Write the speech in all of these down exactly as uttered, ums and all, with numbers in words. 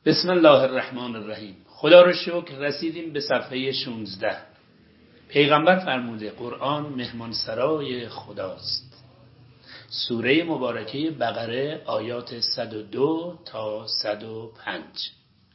بسم الله الرحمن الرحیم. خدا رو شکر رسیدیم به صفحه شانزده. پیغمبر فرموده قرآن مهمانسرای خداست. سوره مبارکه بقره آیات صد و دو تا صد و پنج.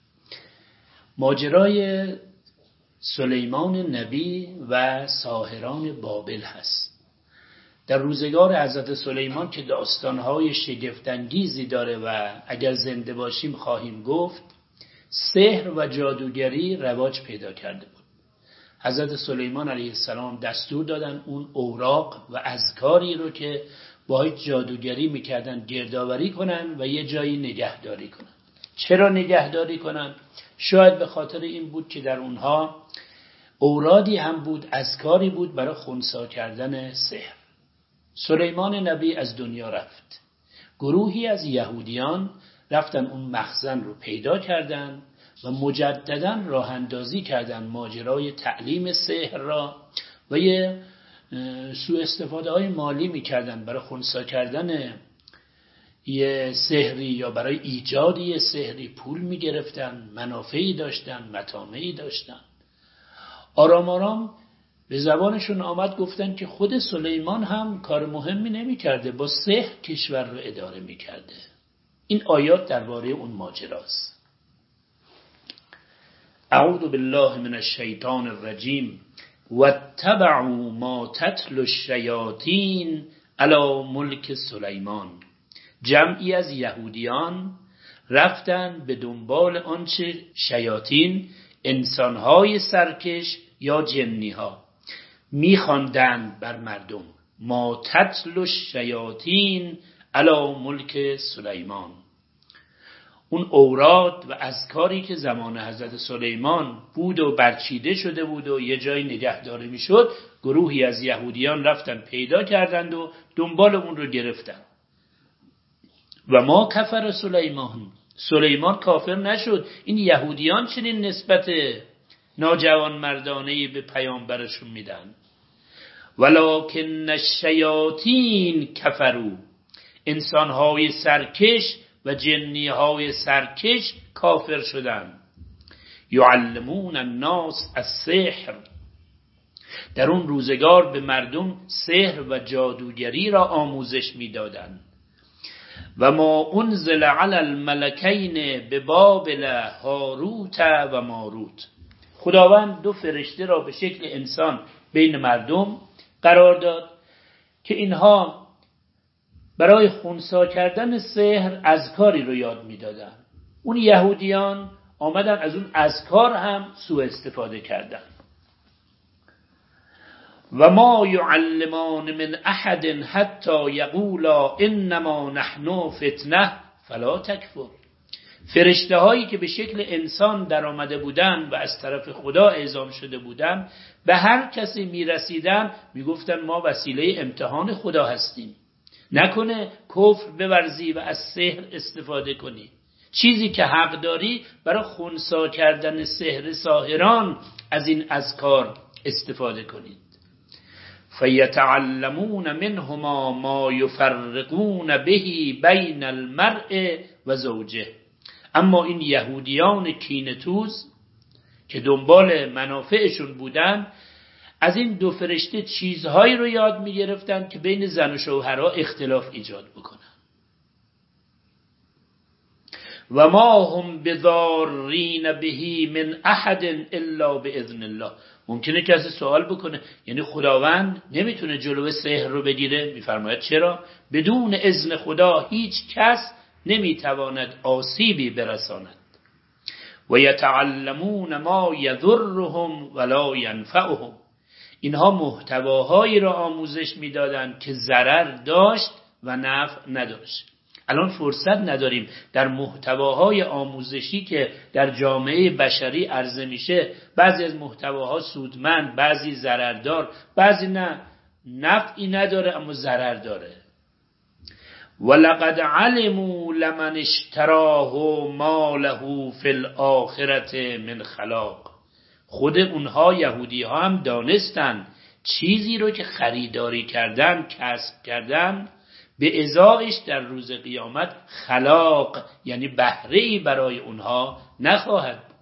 ماجرای سلیمان نبی و ساحران بابل هست. در روزگار حضرت سلیمان که داستانهای شگفت‌انگیزی داره و اگر زنده باشیم خواهیم گفت، سحر و جادوگری رواج پیدا کرده بود. حضرت سلیمان علیه السلام دستور دادن اون اوراق و اذکاری رو که باید جادوگری میکردن گردآوری کنن و یه جایی نگهداری کنن. چرا نگهداری کنن؟ شاید به خاطر این بود که در اونها اورادی هم بود، اذکاری بود برای خنثی کردن سحر. سلیمان نبی از دنیا رفت. گروهی از یهودیان رفتن اون مخزن رو پیدا کردن و مجددا راه اندازی کردن ماجرای تعلیم سحر را و یه سوء استفاده های مالی میکردن برای خنثی کردن یه سحری یا برای ایجاد یه سحری. پول میگرفتن، منافعی داشتن، مطامعی داشتن. آرام آرام به زبانشون آمد گفتن که خود سلیمان هم کار مهمی نمی کرده، با سحر کشور رو اداره می کرده. این آیات درباره اون ماجراست. اعوذ بالله من الشیطان الرجیم واتبعوا ما تتلو الشیاطین علی ملک سلیمان. جمعی از یهودیان رفتن به دنبال آنچه شیاطین، انسانهای سرکش یا جنیها میخواندند بر مردم. ما تتلو الشیاطین علی ملک سلیمان. اون اوراد و اذکاری که زمان حضرت سلیمان بود و برچیده شده بود و یه جای نگهداری میشد، گروهی از یهودیان رفتن پیدا کردند و دنبال اون رو گرفتن. و ما کفر سلیمان، سلیمان کافر نشد. این یهودیان چنین نسبت ناجوان مردانهی به پیامبرشون میدن. ولکن الشیاطین کفروا، انسانهای سرکش و جنیهای سرکش کافر شدند. یعلمون الناس السحر، در اون روزگار به مردم سحر و جادوگری را آموزش میدادند. و ما انزل علی الملکین ببابل هاروت و ماروت، خداوند دو فرشته را به شکل انسان بین مردم قرار داد که اینها برای خنثی کردن سحر اذکاری رو یاد میدادن. اون یهودیان آمدن از اون اذکار هم سوء استفاده کردن. و ما یعلمان من احد حتی یقولا انما نحن فتنه فلا تکفر. فرشته هایی که به شکل انسان در آمده بودن و از طرف خدا اعزام شده بودن، به هر کسی می رسیدن می گفتن ما وسیله امتحان خدا هستیم، نکنه کفر بورزی و از سحر استفاده کنی. چیزی که حق داری برای خنثی کردن سحر ساحران از این اذکار استفاده کنید. فیتعلمون منهما ما یفرقون به بین المرء و زوجه. اما این یهودیان کینه‌توز که دنبال منافعشون بودن، از این دو فرشته چیزهایی رو یاد می‌گرفتن که بین زن و شوهرها اختلاف ایجاد بکنن. و ما هم بضارین به من احد الا باذن الله. ممکنه کسی سوال بکنه یعنی خداوند نمیتونه جلوی سحر رو بگیره؟ میفرماید چرا؟ بدون اذن خدا هیچ کس نمیتواند آسیبی برساند. و یتعلمون ما یضرهم ولا ینفعهم. اینها محتواهایی را آموزش میدادند که ضرر داشت و نفع نداشت. الان فرصت نداریم در محتواهای آموزشی که در جامعه بشری عرضه میشه، بعضی از محتواها سودمند، بعضی ضرردار، بعضی نه نفعی نداره اما ضرر داره. ولقد علموا لمن اشتراه ما له فی الاخرة من خلاق. خود اونها یهودی ها هم دانستن چیزی رو که خریداری کردن، کسب کردن، به ازایش در روز قیامت خلاق یعنی بهره‌ای برای اونها نخواهد بود.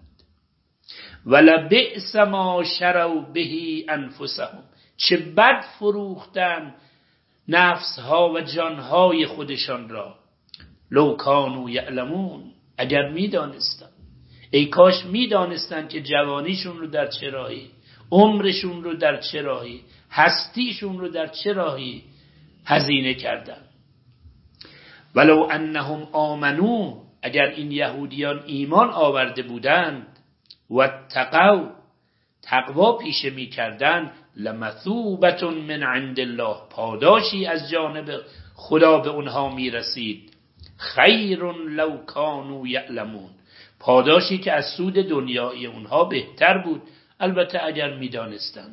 ولبئس ما شروا به انفسهم، چه بد فروختن نفسها و جانهای خودشان را. لو کانوا یعلمون، اگر میدانستن، ای کاش میدانستن که جوانیشون رو در چه راهی، عمرشون رو در چه راهی، هستیشون رو در چه راهی هزینه کردن. ولو انهم آمنو، اگر این یهودیان ایمان آورده بودند، و تقوا، تقوا پیشه می کردن، لمثوبت من عند الله، پاداشی از جانب خدا به اونها می رسید. خیر لو کانوا یعلمون، پاداشی که از سود دنیای اونها بهتر بود، البته اگر می دانستند.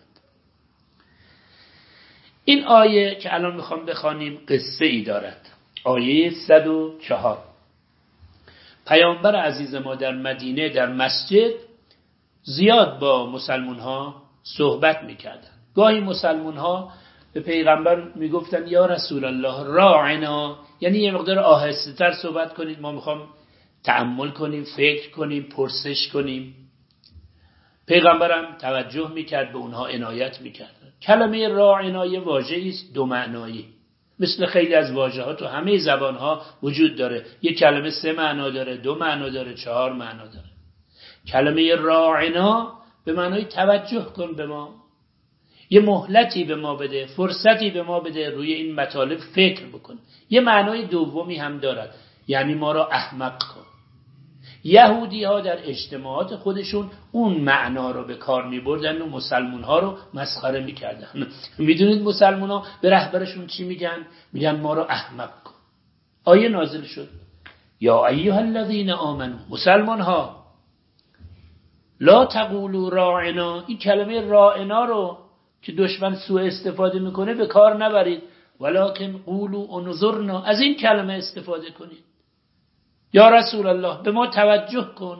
این آیه که الان میخوام بخوانیم قصه ای دارد. آیه صد و چهار. پیامبر عزیز ما در مدینه در مسجد زیاد با مسلمان ها صحبت میکردن. گاهی مسلمان ها به پیغمبر میگفتن یا رسول الله راعنا، یعنی یه مقدار آهسته تر صحبت کنید، ما میخوام تأمل کنیم، فکر کنیم، پرسش کنیم. پیغمبرم توجه میکرد، به اونها عنایت میکرد. کلمه راعنا یه واژه‌ای است دو معنایی، مثل خیلی از واژه‌ها تو همه زبان‌ها وجود داره. یه کلمه سه معنا داره، دو معنا داره، چهار معنا داره. کلمه راعنا به معنای توجه کن به ما، یه مهلتی به ما بده، فرصتی به ما بده، روی این مطالب فکر بکن. یه معنای دومی هم دارد، یعنی ما را احمق کن. یهودی ها در اجتماعات خودشون اون معنا رو به کار می بردن و مسلمون ها رو مسخره می کردن. میدونید مسلمون ها به رهبرشون چی میگن؟ میگن ما رو احمق کن. آیه نازل شد یا ایها الذین آمنو، مسلمان ها لا تقولوا راعنا، این کلمه راعنا رو که دشمن سوء استفاده میکنه به کار نبرید، ولکن قولوا انظرنا، از این کلمه استفاده کنید. یا رسول الله به ما توجه کن.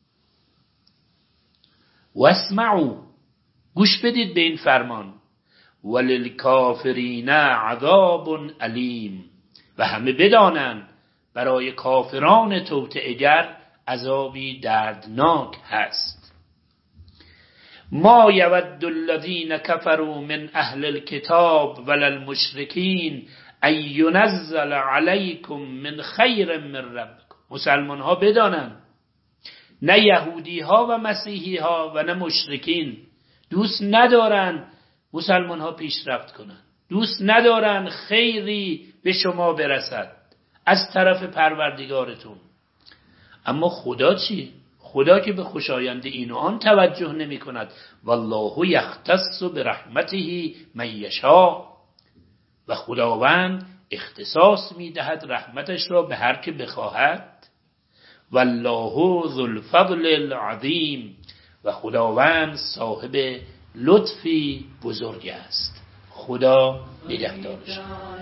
واسمعوا، گوش بدید به این فرمان. وللکافرین عذاب علیم، و همه بدانند برای کافران توطئه‌گر عذابی دردناک هست. ما یود الذین کفروا من اهل الكتاب ولا المشرکین ان ينزل علیکم من خیر من ربکم. مسلمان ها بدانند نه یهودی ها و مسیحی ها و نه مشرکین دوست ندارن مسلمان ها پیشرفت کنند، دوست ندارن خیری به شما برسد از طرف پروردگارتون. اما خدا چی؟ خدا که به خوشایند این و آن توجه نمی کند. والله یختص برحمته من یشاء، و خداوند اختصاص می دهد رحمتش را به هر که بخواهد. والله ذو الفضل العظیم، و خداوند صاحب لطفی بزرگ است. خدا نگهدارش.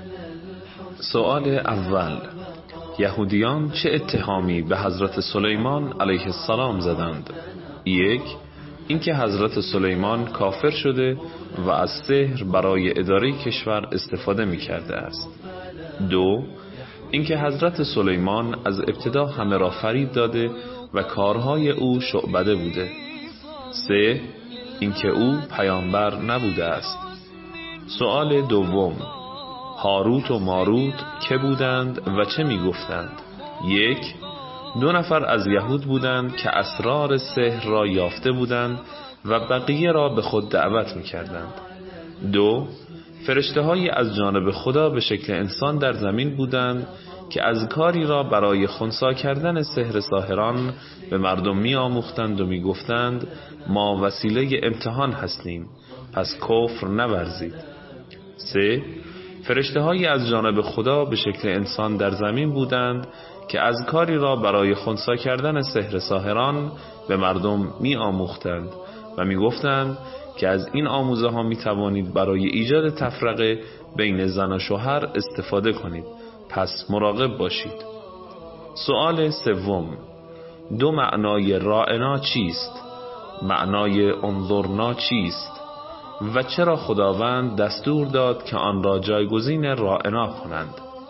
سوال اول، یهودیان چه اتهامی به حضرت سلیمان علیه السلام زدند؟ یک، اینکه حضرت سلیمان کافر شده و از سحر برای اداره کشور استفاده می کرده است. دو، اینکه حضرت سلیمان از ابتدا همه را فریب داده و کارهای او شعبده بوده. سه، اینکه او پیامبر نبوده است. سوال دوم، هاروت و ماروت که بودند و چه می گفتند؟ یک، دو نفر از یهود بودند که اسرار سحر را یافته بودند و بقیه را به خود دعوت می کردند. دو، فرشته هایی از جانب خدا به شکل انسان در زمین بودند که از کاری را برای خنثی کردن سحر ساحران به مردم می آموختند و می گفتند ما وسیله امتحان هستیم، پس کفر نورزید. سه، فرشته هایی از جانب خدا به شکل انسان در زمین بودند که از کاری را برای خنثی کردن سحر ساحران به مردم می آموختند و می گفتند که از این آموزه ها می توانید برای ایجاد تفرقه بین زن و شوهر استفاده کنید، پس مراقب باشید. سوال سوم، دو معنای رائنا چیست؟ معنای انظرنا چیست؟ و چرا خداوند دستور داد که آن را جایگزین رائنا کنند؟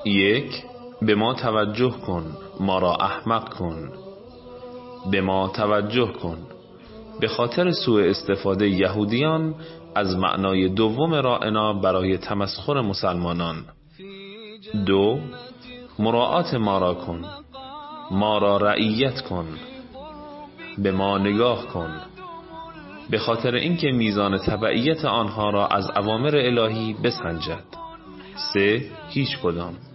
یک، به ما توجه کن، ما را احمق کن. به ما توجه کن، به خاطر سوء استفاده یهودیان از معنای دوم رائنا برای تمسخر مسلمانان. دو، مراعات ما را کن، ما را رعیت کن. به ما نگاه کن، به خاطر اینکه میزان تبعیت آنها را از اوامر الهی بسنجد. سه، هیچ کدام.